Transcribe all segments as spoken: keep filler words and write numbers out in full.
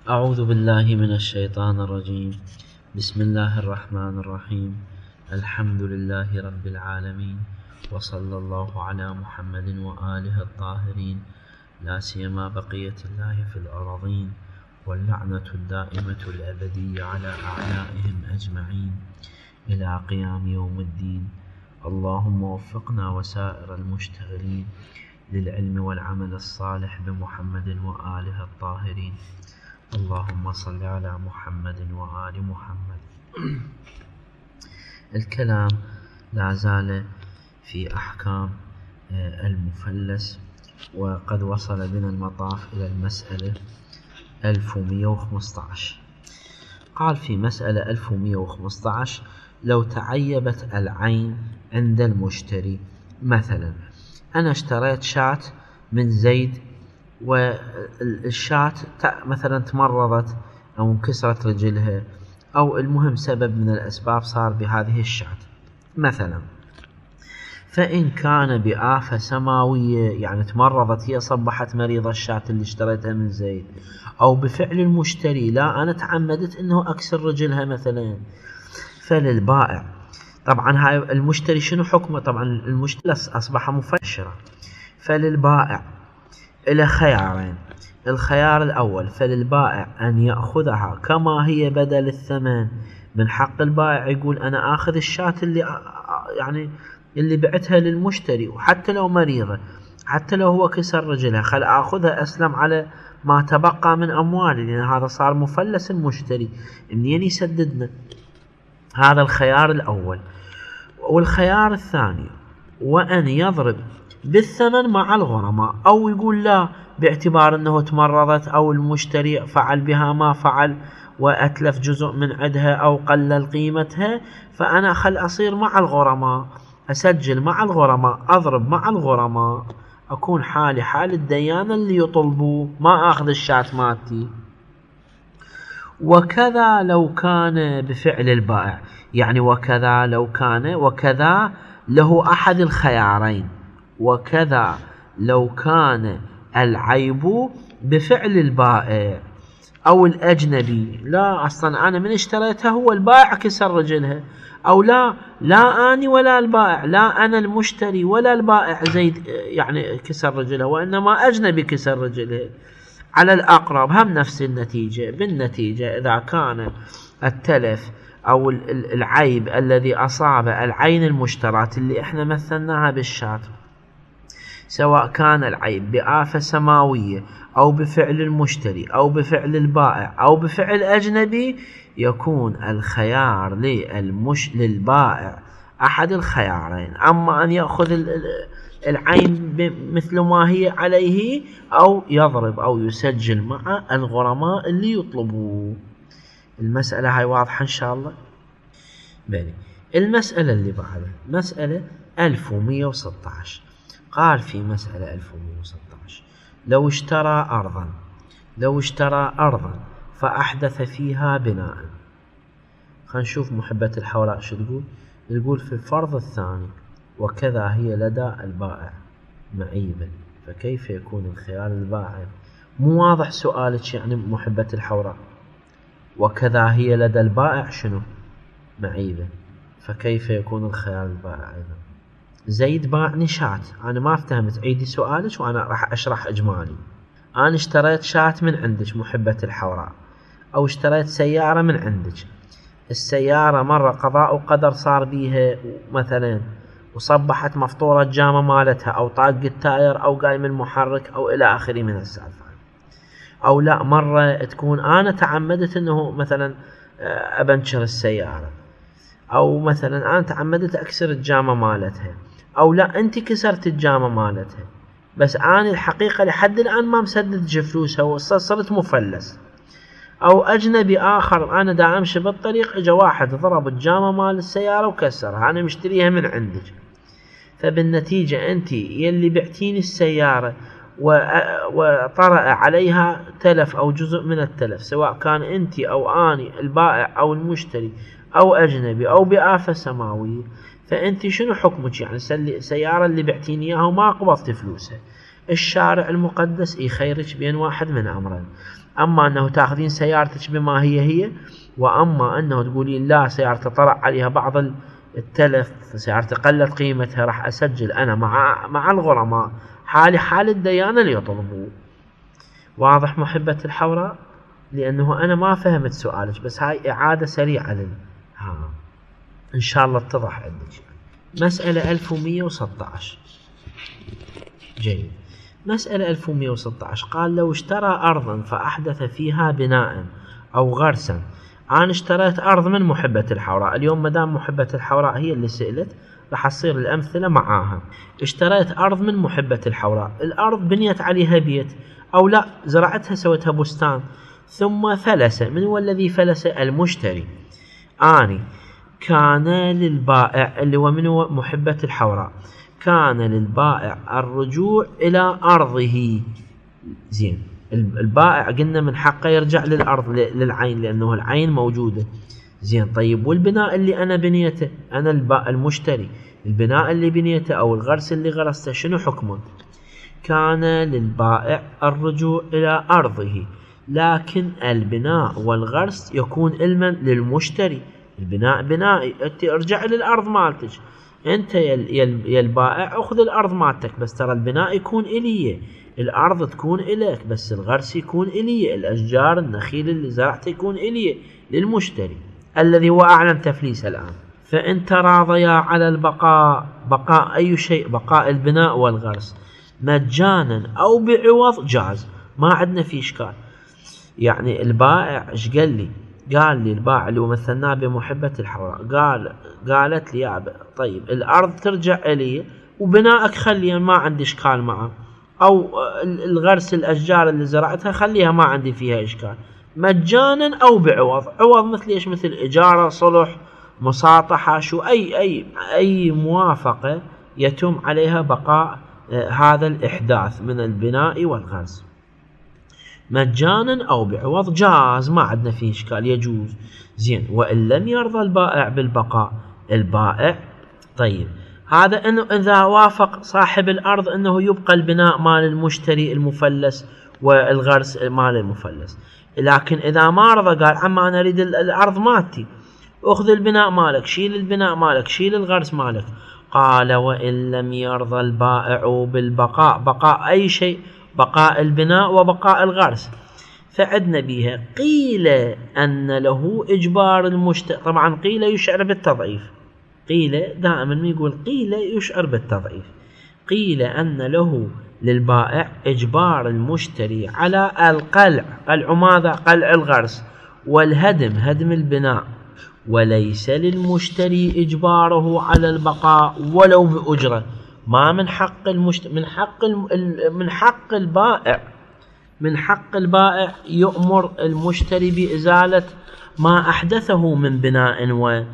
أعوذ بالله من الشيطان الرجيم. بسم الله الرحمن الرحيم. الحمد لله رب العالمين، وصلى الله على محمد وآله الطاهرين، لا سيما بقية الله في الأرضين، واللعنة الدائمة الأبدية على أعدائهم أجمعين إلى قيام يوم الدين. اللهم وفقنا وسائر المشتغلين للعلم والعمل الصالح بمحمد وآله الطاهرين. اللهم صل على محمد وآل محمد. الكلام لا زال في أحكام المفلس، وقد وصل بنا المطاف إلى المسألة ألف ومئة وخمسة عشر. قال في مسألة ألف ومئة وخمسة عشر: لو تعيبت العين عند المشتري، مثلا أنا اشتريت شاة من زيد، والشاة مثلا تمرضت أو انكسرت رجلها، أو المهم سبب من الأسباب صار بهذه الشاة مثلا، فإن كان بآفة سماوية يعني تمرضت هي، صبحت مريضة الشاة اللي اشتريتها من زيد، أو بفعل المشتري، لا أنا تعمدت أنه أكسر رجلها مثلا، فللبائع طبعا هاي المشتري شنو حكمه؟ طبعا المشتري أصبح مفشرا، فللبائع إلى خيارين. الخيار الأول: فللبائع أن يأخذها كما هي بدل الثمن. من حق البائع يقول أنا آخذ الشاة اللي يعني اللي بعتها للمشتري، وحتى لو مريضة، حتى لو هو كسر رجلها، خل آخذها أسلم على ما تبقى من أموالي، لأن هذا صار مفلس المشتري، منين يسددنا؟ هذا الخيار الأول. والخيار الثاني: وأن يضرب بالثمن مع الغرماء، أو يقول لا، باعتبار أنه تمرضت أو المشتري فعل بها ما فعل وأتلف جزء من عدها أو قلل قيمتها، فأنا خل أصير مع الغرماء، أسجل مع الغرماء، أضرب مع الغرماء، أكون حالي حال الديانة اللي يطلبوا، ما أخذ الشاة مالتي. وكذا لو كان بفعل البائع، يعني وكذا لو كان، وكذا له أحد الخيارين. وكذا لو كان العيب بفعل البائع أو الأجنبي، لا أصلا أنا من اشتريتها هو البائع كسر رجلها، أو لا لا أني ولا البائع، لا أنا المشتري ولا البائع زيد يعني كسر رجلها، وإنما أجنبي كسر رجلها. على الأقرب هم نفس النتيجة. بالنتيجة إذا كان التلف أو العيب الذي أصاب العين المشترات اللي إحنا مثلناها بالشاة، سواء كان العيب بآفة سماوية أو بفعل المشتري أو بفعل البائع أو بفعل أجنبي، يكون الخيار للمش للبائع أحد الخيارين: أما أن يأخذ العين مثل ما هي عليه، أو يضرب أو يسجل مع الغرماء اللي يطلبوه. المسألة هاي واضحة إن شاء الله؟ بني. المسألة اللي بعدها مسألة ألف ومئة وستة عشر. قال في مسألة ألف ومئة وستة عشر: لو اشترى أرضا لو اشترى أرضا فأحدث فيها بناء. خلينا نشوف محبة الحوراء شو تقول. تقول في الفرض الثاني: وكذا هي لدى البائع معيبا، فكيف يكون الخيار البائع؟ مو واضح سؤالك يعني محبة الحوراء. وكذا هي لدى البائع شنو؟ معيبا، فكيف يكون الخيار البائع أيضا؟ زيد باعني شاة، أنا ما فهمت، عيدي سؤالك وأنا راح أشرح إجمالي. أنا اشتريت شاة من عندك محبة الحوراء، أو اشتريت سيارة من عندك. السيارة مرة قضاء وقدر صار بيها مثلا، وصبحت مفطورة الجامة مالتها، أو طاق التاير، أو قايم المحرك، أو إلى آخره من السالفة. أو لا، مرة تكون أنا تعمدت أنه مثلا أبنشر السيارة، أو مثلا أنا تعمدت أكسر الجامة مالتها، أو لا أنت كسرت الجامة مالتها، بس أنا الحقيقة لحد الآن ما مسدد فلوسها وصرت مفلس. أو أجنبي آخر، أنا دا أمشي بالطريق، إجا واحد ضرب الجامة مال السيارة وكسرها، أنا مشتريها من عندك، فبالنتيجة أنت يلي بعتيني السيارة وطرأ عليها تلف أو جزء من التلف، سواء كان أنت أو أني البائع أو المشتري أو أجنبي أو بآفة سماوية، فأنت شنو حكمك؟ يعني سيارة اللي بعتيني إياها وما قبضت فلوسها، الشارع المقدس يخيرك بين واحد من أمرين: أما أنه تأخذين سيارتك بما هي هي، وأما أنه تقولين لا سيارة طلع عليها بعض التلف، سيارة قلت قيمتها، راح أسجل أنا مع مع الغرماء حالي حال الديانة اللي يطلبوه. واضح محبة الحوراء؟ لأنه أنا ما فهمت سؤالك، بس هاي إعادة سريعة لل ها إن شاء الله اتضح عندك. مسألة ألف ومئة وستة عشر. جيد. مسألة ألف ومئة وستة عشر قال لو اشترى أرضا فأحدث فيها بناء أو غرسا. أنا اشتريت أرض من محبة الحوراء، اليوم مدام محبة الحوراء هي اللي سئلت راح تصير الأمثلة معاها. اشتريت أرض من محبة الحوراء، الأرض بنيت عليها بيت أو لا زرعتها سوتها بستان، ثم فلس. من هو الذي فلس؟ المشتري. آني كان للبائع اللي هو من هو محبة الحوراء، كان للبائع الرجوع إلى أرضه. زين، البائع قلنا من حقه يرجع للأرض للعين لأنه العين موجودة. زين، طيب والبناء اللي أنا بنيته، أنا المشتري، البناء اللي بنيته أو الغرس اللي غرسته شنو حكمه؟ كان للبائع الرجوع إلى أرضه، لكن البناء والغرس يكون علما للمشتري. البناء بنائي، أنت ارجع للأرض مالتك، أنت يا البائع أخذ الأرض مالتك، بس ترى البناء يكون إليه، الأرض تكون إليك، بس الغرس يكون إليه، الأشجار النخيل اللي زرعته يكون إليه للمشتري الذي هو أعلن تفليس الآن. فإن تراضيا على البقاء، بقاء أي شيء، بقاء البناء والغرس مجانا أو بعوض جاز، ما عندنا في إشكال. يعني البائع إيش قال لي؟ قال لي البائع اللي مثلناه بمحبة الحوراء، قال قالت لي يا طيب الأرض ترجع إلي وبناءك خليها ما عندي إشكال معه، أو الغرس الأشجار اللي زرعتها خليها ما عندي فيها إشكال، مجانا أو بعوض. عوض مثل إيش؟ مثل إجارة، صلح، مصاطحة، شو أي أي أي موافقة يتم عليها بقاء آه هذا الإحداث من البناء والغرس، مجانا أو بعوض جاز، ما عندنا فيه إشكال، يجوز. زين، وإن لم يرضى البائع بالبقاء، البائع طيب هذا إنه إذا وافق صاحب الأرض إنه يبقى البناء مال المشتري المفلس والغرس مال المفلس، لكن إذا ما رضى قال عم أنا أريد الأرض مالتي، أخذ البناء مالك، شيل البناء مالك، شيل الغرس مالك. قال وإن لم يرضى البائع بالبقاء، بقاء أي شيء، بقاء البناء وبقاء الغرس، فعدنا بها قيل أن له إجبار المشتري. طبعا قيل يشعر بالتضعيف، قيل دائما ما يقول قيل يشعر بالتضعيف. قيل أن له للبائع إجبار المشتري على القلع، قلع ماذا؟ قلع الغرس، والهدم، هدم البناء، وليس للمشتري إجباره على البقاء ولو بأجرة. ما من حق المشتري، من حق من حق البائع، من حق البائع يؤمر المشتري بإزالة ما أحدثه من بناء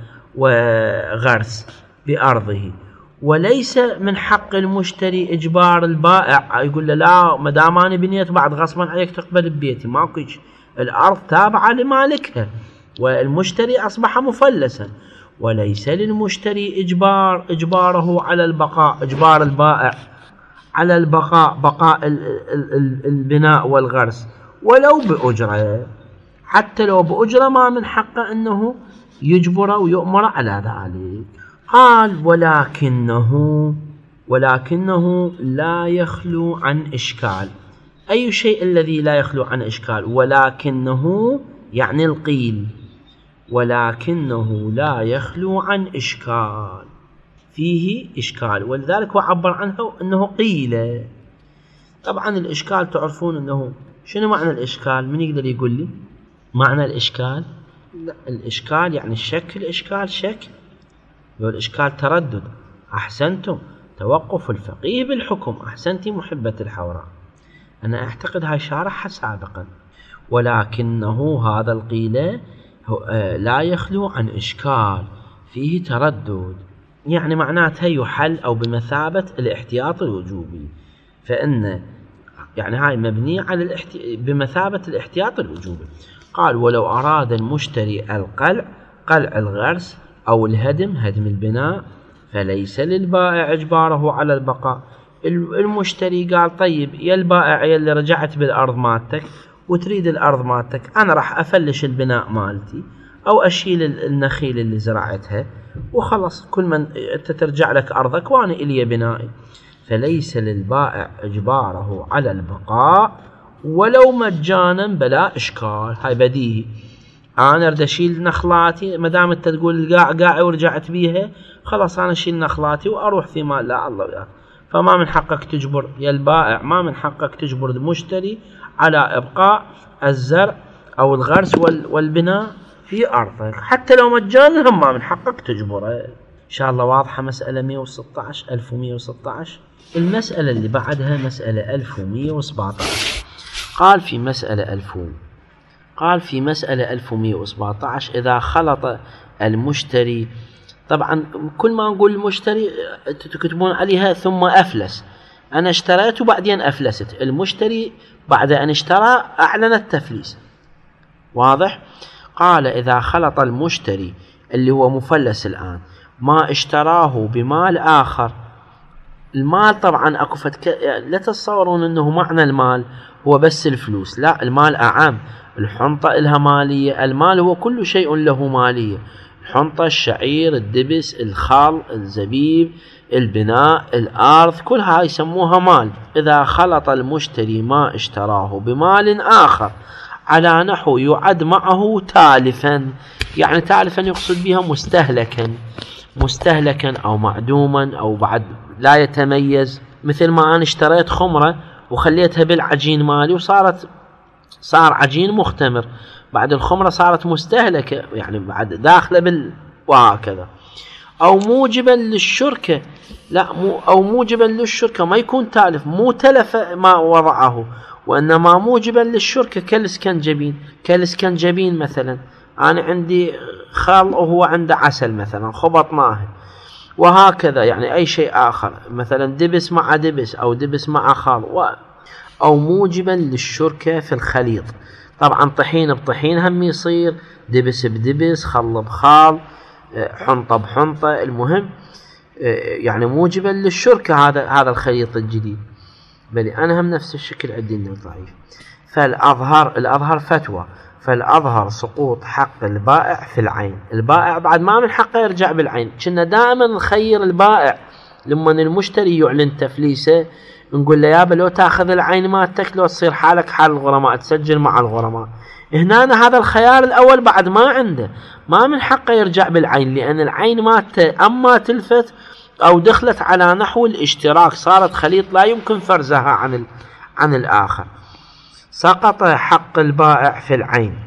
وغرس بأرضه، وليس من حق المشتري إجبار البائع، يقول له لا ما دام أنا بنيت بعد غصبا عليك تقبل ببيتي، ماكو، الأرض تابعة لمالكها والمشتري أصبح مفلسا. وليس للمشتري إجبار إجباره على البقاء، إجبار البائع على البقاء، بقاء ال ال ال البناء والغرس ولو بأجرة، حتى لو بأجرة ما من حقه أنه يجبر ويؤمر على ذلك. قال ولكنه ولكنه لا يخلو عن إشكال. أي شيء الذي لا يخلو عن إشكال؟ ولكنه يعني القيل، ولكنه لا يخلو عن إشكال، فيه إشكال، ولذلك هو عبر عنه أنه قيل. طبعا الإشكال تعرفون أنه شنو معنى الإشكال؟ من يقدر يقول لي معنى الإشكال؟ لا، الإشكال يعني الشك، الإشكال شك، والإشكال تردد. أحسنتم، توقف الفقيه بالحكم، أحسنتي محبة الحوراء، أنا أعتقد هاي شارحها سابقا. ولكنه هذا القيل لا يخلو عن إشكال، فيه تردد، يعني معناتها يحل أو بمثابة الاحتياط الوجوبي، فإن يعني هاي مبنية على الاحتي... بمثابة الاحتياط الوجوبي. قال ولو أراد المشتري القلع، قلع الغرس، أو الهدم، هدم البناء، فليس للبائع إجباره على البقاء. المشتري قال طيب يا البائع يا اللي رجعت بالأرض مالتك وتريد الأرض مالتك، أنا راح أفلش البناء مالتي أو أشيل النخيل اللي زرعتها وخلص، كل من أنت ترجع لك أرضك وأنا إلي بنائي. فليس للبائع إجباره على البقاء ولو مجانا بلا إشكال. هاي بديهي، أنا أريد أشيل نخلاتي، ما دام أنت تقول القاع قاعي ورجعت بيها، خلاص أنا أشيل نخلاتي وأروح في مال لا الله وياك. فما من حقك تجبر يا البائع، ما من حقك تجبر المشتري على إبقاء الزرع أو الغرس والبناء في أرضك، حتى لو مجانا هم ما من حقك تجبره. إن شاء الله واضحة مسألة مئة وستة عشر ألف ومئة وستة عشر. المسألة اللي بعدها مسألة ألف ومئة وسبعة عشر. قال في مسألة ألف قال في مسألة ألف ومئة وسبعة عشر إذا خلط المشتري، طبعا كل ما نقول المشتري تكتبون عليها ثم أفلس، أنا اشتريت وبعدين أفلست، المشتري بعد أن اشترى أعلن التفليس، واضح؟ قال إذا خلط المشتري اللي هو مفلس الآن ما اشتراه بمال آخر، المال طبعا أكو فتك... لا تتصورون أنه معنى المال هو بس الفلوس، لا، المال أعم، الحنطة إلها مالية، المال هو كل شيء له مالية، الحنطة، الشعير، الدبس، الخال، الزبيب، البناء، الأرض، كلها يسموها مال. إذا خلط المشتري ما اشتراه بمال آخر على نحو يعد معه تالفا، يعني تالفا يقصد بها مستهلكا، مستهلكا أو معدوما أو بعد لا يتميز، مثل ما أنا اشتريت خمرة وخليتها بالعجين مالي وصارت صار عجين مختمر، بعد الخمرة صارت مستهلكة يعني بعد داخلة بال وهكذا. أو موجبا للشركة، لا مو أو موجبا للشركة ما يكون تالف، مو تلف ما وضعه وإنما موجبا للشركة كالاسكنجبين. كالاسكنجبين مثلا أنا عندي خال وهو عنده عسل مثلا خبطناه، وهكذا يعني أي شيء آخر، مثلا دبس مع دبس أو دبس مع خال و... أو موجبا للشركة في الخليط، طبعا طحين بطحين هم يصير، دبس بدبس، خل بخال، حنطة بحنطة، المهم يعني موجبا للشركة هذا هذا الخليط الجديد. بل أنا هم نفس الشكل عندي ضعيف. فالأظهر الأظهر فتوى، فالأظهر سقوط حق البائع في العين. البائع بعد ما من حقه يرجع بالعين، كنا دائما نخير البائع لما المشتري يعلن تفليسه نقول له يابا لو تاخذ العين مالتك لو تصير حالك حال الغرماء، تسجل مع الغرماء. هنا هذا الخيار الأول بعد ما عنده، ما من حقه يرجع بالعين، لأن العين مالته أما تلفت أو دخلت على نحو الاشتراك، صارت خليط لا يمكن فرزها عن عن الآخر، سقط حق البائع في العين،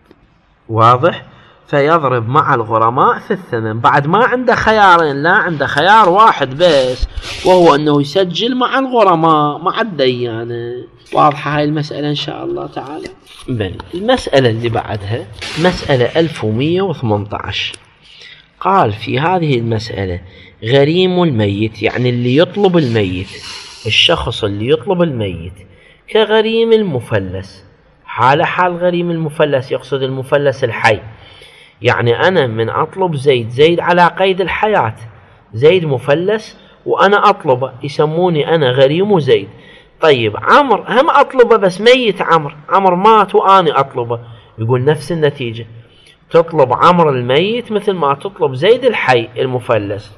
واضح؟ فيضرب مع الغرماء في الثمن، بعد ما عنده خيارين، لا عنده خيار واحد بس وهو أنه يسجل مع الغرماء مع الديانة. واضحة هاي المسألة إن شاء الله تعالى. بل المسألة اللي بعدها مسألة ألف ومئة وثمانية عشر. قال في هذه المسألة غريم الميت، يعني اللي يطلب الميت، الشخص اللي يطلب الميت كغريم المفلس، حال حال غريم المفلس، يقصد المفلس الحي، يعني أنا من أطلب زيد، زيد على قيد الحياة، زيد مفلس وأنا أطلبه، يسموني أنا غريم زيد. طيب عمر هم أطلبه بس ميت، عمر عمر مات وأنا أطلبه، يقول نفس النتيجة، تطلب عمر الميت مثل ما تطلب زيد الحي المفلس.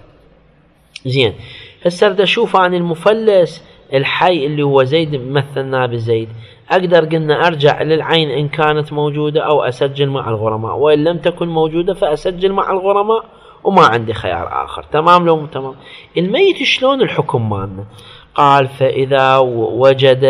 زين، هسه بدي أشوف عن المفلس الحي اللي هو زيد مثلنا بزيد، أقدر قلنا أرجع للعين إن كانت موجودة أو أسجل مع الغرماء، وإن لم تكن موجودة فأسجل مع الغرماء وما عندي خيار آخر. تمام لو تمام. الميت شلون الحكم مالنا؟ قال فإذا وجد،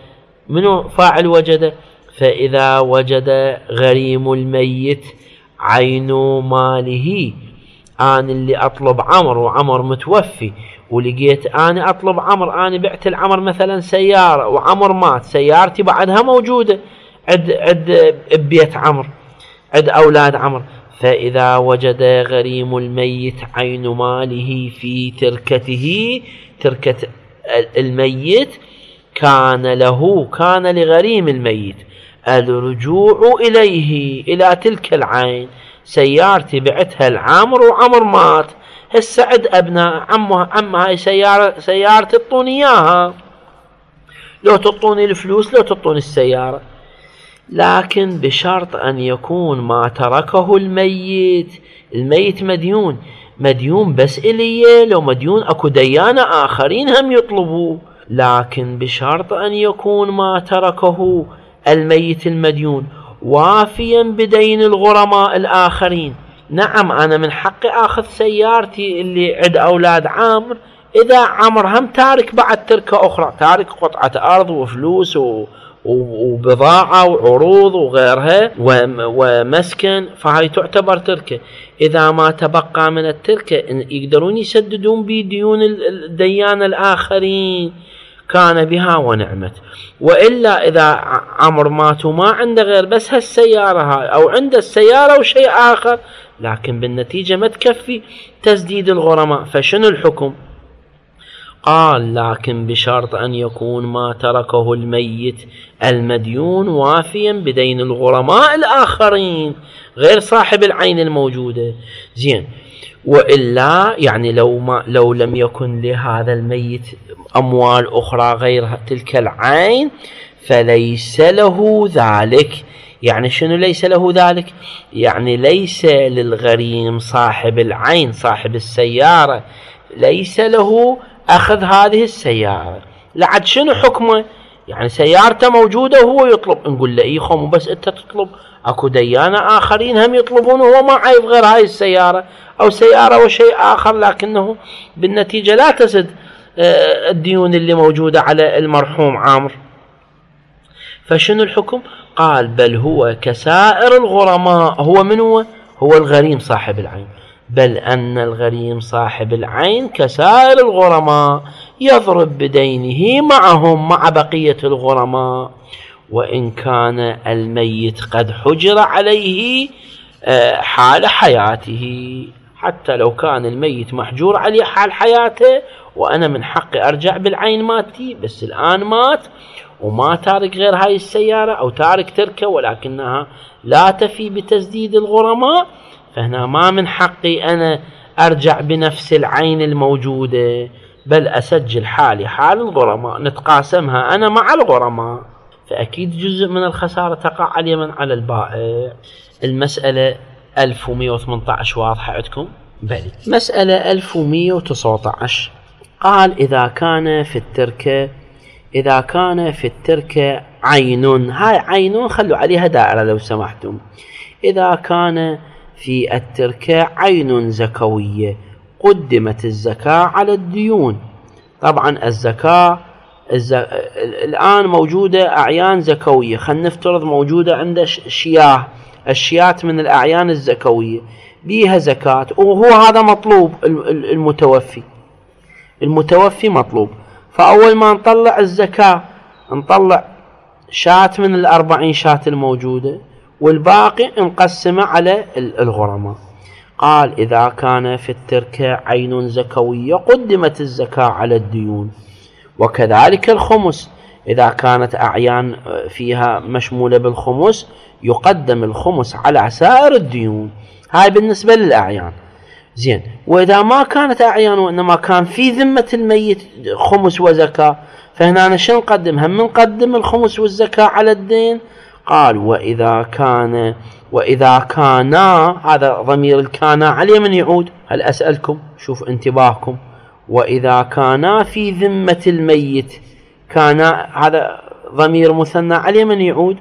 منو فاعل وجد؟ فإذا وجد غريم الميت عين ماله، أنا اللي أطلب عمر وعمر متوفي، ولقيت أنا أطلب عمر، أنا بعت العمر مثلا سيارة وعمر مات، سيارتي بعدها موجودة عد عد ببيت عمر، عد أولاد عمر. فإذا وجد غريم الميت عين ماله في تركته، تركة الميت، كان له، كان لغريم الميت الرجوع إليه، إلى تلك العين. سيارتي بعتها العمر وعمر مات، هسه عد أبناء عمه، عم هاي سيارة سيارتي اعطوني إياها، لو تعطوني الفلوس لو تعطوني السيارة. لكن بشرط أن يكون ما تركه الميت، الميت مديون، مديون بس إليه، لو مديون أكو ديانة آخرين هم يطلبوه، لكن بشرط أن يكون ما تركه الميت المديون وافيا بدين الغرماء الآخرين. نعم أنا من حقي أخذ سيارتي اللي عند أولاد عامر، إذا عمر هم تارك بعد تركة أخرى، تارك قطعة أرض وفلوس و وبضاعة وعروض وغيرها ومسكن، فهاي تعتبر تركة. إذا ما تبقى من التركة يقدرون يسددون بديون الديان الآخرين كان بها ونعمت. وإلا إذا عمر مات وما عنده غير بس هالسيارة هاي، أو عنده السيارة وشيء آخر، لكن بالنتيجة ما تكفي تسديد الغرماء، فشنو الحكم؟ قال لكن بشرط أن يكون ما تركه الميت المديون وافيا بدين الغرماء الآخرين غير صاحب العين الموجودة. زين، وإلا يعني لو ما لو لم يكن لهذا الميت أموال أخرى غير تلك العين فليس له ذلك. يعني شنو ليس له ذلك؟ يعني ليس للغريم صاحب العين صاحب السيارة ليس له أخذ هذه السيارة. لعد شنو حكمه؟ يعني سيارته موجودة وهو يطلب، نقول له إيه خو بس أنت تطلب، أكو ديانة آخرين هم يطلبون وهو ما عايف غير هاي السيارة أو سيارة وشيء آخر، لكنه بالنتيجة لا تسد الديون اللي موجودة على المرحوم عامر. فشنو الحكم؟ قال بل هو كسائر الغرماء. هو من هو؟ هو الغريم صاحب العين، بل أن الغريم صاحب العين كسائر الغرماء يضرب بدينه معهم مع بقية الغرماء، وإن كان الميت قد حجر عليه حال حياته. حتى لو كان الميت محجور عليه حال حياته وأنا من حقي أرجع بالعين ماتي، بس الآن مات وما تارك غير هاي السيارة أو تارك تركه ولكنها لا تفي بتسديد الغرماء، فهنا ما من حقي أنا أرجع بنفس العين الموجودة، بل أسجل حالي حال الغرماء نتقاسمها أنا مع الغرماء، فأكيد جزء من الخسارة تقع على من على البائع. المسألة ألف ومئة وثمانية عشر واضحة عندكم؟ بلي. مسألة ألف ومئة وتسعة عشر قال إذا كان في التركة إذا كان في التركة عين، هاي عين خلوا عليها دائرة لو سمحتم. إذا كان في التركة عين زكوية قدمت الزكاة على الديون. طبعا الزكاة الز... الآن موجودة أعيان زكوية، خلينا نفترض موجودة عند شياه، الشيات من الأعيان الزكوية بيها زكاة، وهو هذا مطلوب المتوفي المتوفي مطلوب. فأول ما نطلع الزكاة نطلع شات من الأربعين شات الموجودة والباقي نقسمه على الغرماء. قال إذا كان في التركة عين زكوية قدمت الزكاة على الديون، وكذلك الخمس إذا كانت أعيان فيها مشمولة بالخمس يقدم الخمس على سائر الديون. هاي بالنسبة للأعيان. زين، وإذا ما كانت أعيان وإنما كان في ذمة الميت خمس وزكاة، فهنا شنو نقدم؟ هم نقدم الخمس والزكاة على الدين. قال وإذا كان وإذا كانا، هذا ضمير الكانا عليه من يعود؟ هل أسألكم شوف انتباهكم، وإذا كانا في ذمة الميت، كان هذا ضمير مثنى عليه من يعود؟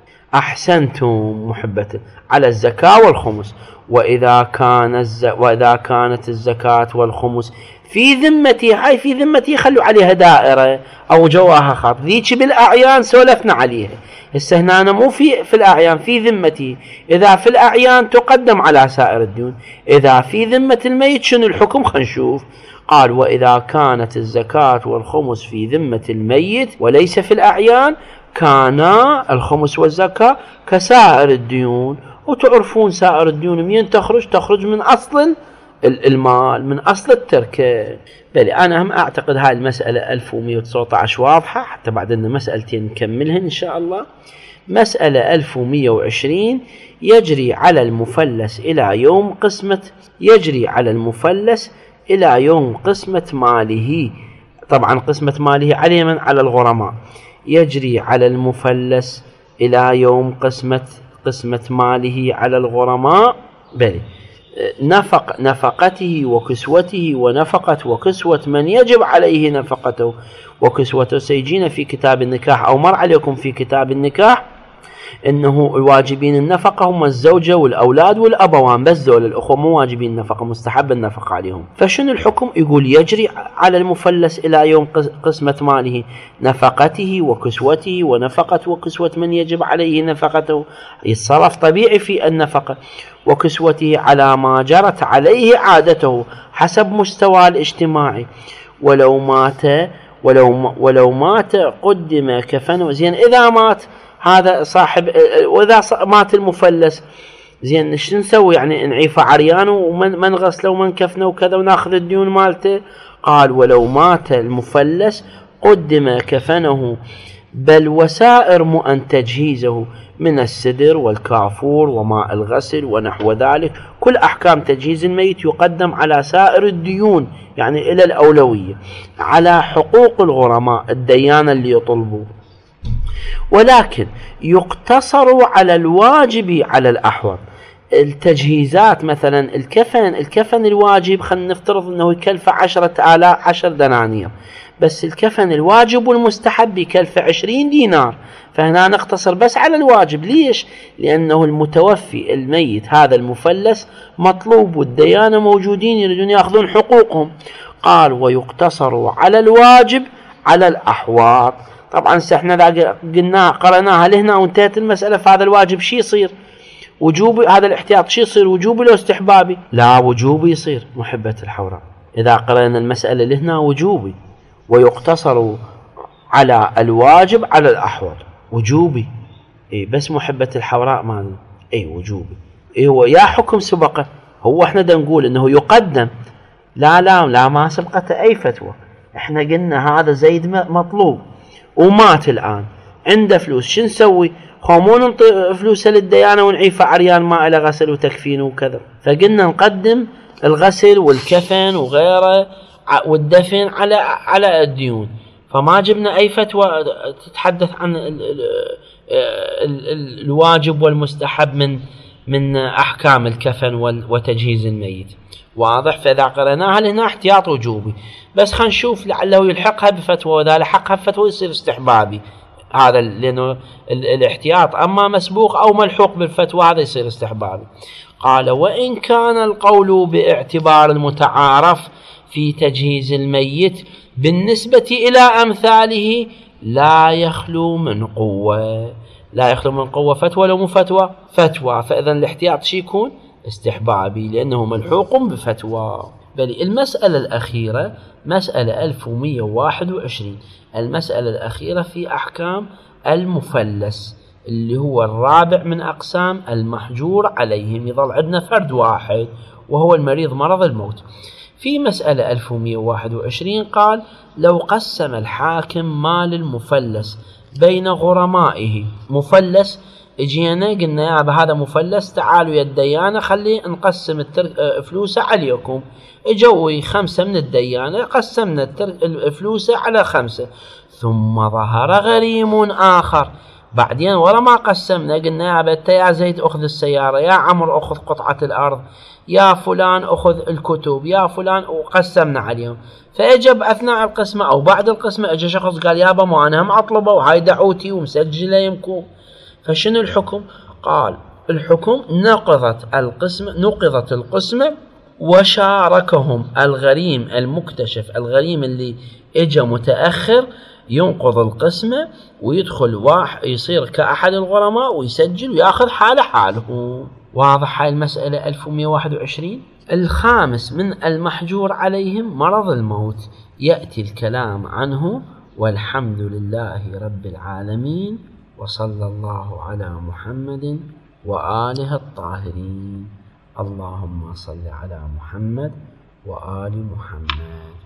أحسنتم محبة، على الزكاة والخمس. وإذا كان الز... وإذا كانت الزكاة والخمس في ذمتي، هاي في ذمتي خلوا عليها دائرة أو جواها خط، ذيك بالأعيان سولفنا عليها، هسه هنا مو في في الأعيان في ذمتي. إذا في الأعيان تقدم على سائر الديون، إذا في ذمة الميت شنو الحكم؟ خلينا نشوف. قال وإذا كانت الزكاة والخمس في ذمة الميت وليس في الأعيان كان الخمس والزكاة كسائر الديون. وتعرفون سائر الديون منين تخرج؟ تخرج من أصل المال، من أصل التركة. بلي أنا هم أعتقد هاي المسألة ألف ومئة وتسعة عشر واضحة، حتى بعد أن مسألتين نكملهن إن شاء الله. مسألة ألف ومئة وعشرين يجري على المفلس إلى يوم قسمة يجري على المفلس إلى يوم قسمة ماله. طبعا قسمة ماله عليه من على الغرماء. يجري على المفلس إلى يوم قسمة قسمة ماله على الغرماء، بل نفق نفقته وكسوته ونفقة وكسوة من يجب عليه نفقته وكسوته. سيجينا في كتاب النكاح أو مر عليكم في كتاب النكاح إنه الواجبين النفقة هم الزوجة والأولاد والأبوان، بس ذول الأخوة مو واجبين النفقة، مستحب النفقة عليهم. فشنو الحكم؟ يقول يجري على المفلس إلى يوم قسمة ماله نفقته وكسوته ونفقة وكسوة من يجب عليه نفقته، يتصرف طبيعي في النفقة وكسوته على ما جرت عليه عادته حسب مستوى الاجتماعي. ولو مات ولو ولو مات قدم كفنه. زين إذا مات هذا صاحب، وإذا مات المفلس زين شو نسوي؟ يعني نعيفه عريان ومن من غسله ومن كفنه وكذا وناخذ الديون مالته. قال ولو مات المفلس قدم كفنه بل وسائر مؤن تجهيزه من السدر والكافور وماء الغسل ونحو ذلك، كل أحكام تجهيز الميت يقدم على سائر الديون، يعني إلى الأولوية على حقوق الغرماء الديانة اللي يطلبوا، ولكن يقتصر على الواجب على الأحوط. التجهيزات مثلا الكفن الكفن الواجب خلينا نفترض أنه يكلف عشرة آلاف عشر دنانير، بس الكفن الواجب والمستحب يكلف عشرين دينار، فهنا نقتصر بس على الواجب. ليش؟ لأنه المتوفي الميت هذا المفلس مطلوب والديانة موجودين يريدون يأخذون حقوقهم. قال ويقتصر على الواجب على الأحواط. طبعا احنا قلنا قرأناها لهنا وانتهت المسألة. فهذا الواجب شي يصير؟ وجوبي. هذا الاحتياط شي يصير؟ وجوبي لو استحبابي؟ لا وجوبي يصير محبة الحوراء. إذا قرأنا المسألة لهنا وجوبي، ويقتصر على الواجب على الأحوط وجوبي. إيه بس محبة الحوراء ما إيه وجوبي. إيه هو يا حكم سبقه؟ هو احنا دا نقول انه يقدم. لا لا لا ما سبقته اي فتوى. احنا قلنا هذا زيد مطلوب ومات الآن عنده فلوس، شو نسوي؟ خامون نعطي فلوسه للديانة ونعيفه عريان ما إلى غسل وتكفين وكذا. فقلنا نقدم الغسل والكفن وغيره والدفن على على الديون. فما جبنا أي فتوى تتحدث عن ال ال ال ال الواجب والمستحب من من أحكام الكفن وتجهيز الميت. واضح؟ فإذا قرأناها لهنا احتياط وجوبي، بس خلينا نشوف لعله يلحقها بفتوى، وإذا لحقها بفتوى يصير استحبابي هذا، لأنه الاحتياط أما مسبوق أو ملحوق بالفتوى هذا يصير استحبابي. قال وإن كان القول باعتبار المتعارف في تجهيز الميت بالنسبة إلى أمثاله لا يخلو من قوة. لا يخلو من قوة فتوى لو مو فتوى فتوى. فإذا الاحتياط شي يكون استحبابي لأنه ملحوق بفتوى. بل المسألة الأخيرة مسألة ألف ومئة وواحد وعشرين، المسألة الأخيرة في أحكام المفلس اللي هو الرابع من أقسام المحجور عليهم. يظل عندنا فرد واحد وهو المريض مرض الموت. في مسألة ألف ومئة وواحد وعشرين قال لو قسم الحاكم مال المفلس بين غرمائه. مفلس اجينا قلنا يا هذا مفلس تعالوا يا الديانة خلي نقسم فلوسه عليكم. اجوا خمسة من الديانة قسمنا الفلوس على خمسة، ثم ظهر غريم آخر بعدين ورا ما قسمنا قلنا يا بنت يا زيد أخذ السيارة، يا عمر أخذ قطعة الأرض، يا فلان أخذ الكتب، يا فلان، وقسمنا عليهم. فأجب أثناء القسمة أو بعد القسمة أجى شخص قال يابا ما أنا هم أطلبه وهاي دعوتي ومسجلة يمكن. فشنو الحكم؟ قال الحكم نقضت القسمة نقضت القسمة وشاركهم الغريم المكتشف. الغريم اللي اجى متأخر ينقض القسمة ويدخل واحد يصير كأحد الغرماء ويسجل ويأخذ حاله حاله. واضح هاي المسألة ألف ومئة وواحد وعشرين. الخامس من المحجور عليهم مرض الموت يأتي الكلام عنه. والحمد لله رب العالمين، وصلى الله على محمد وآله الطاهرين. اللهم صل على محمد وآل محمد.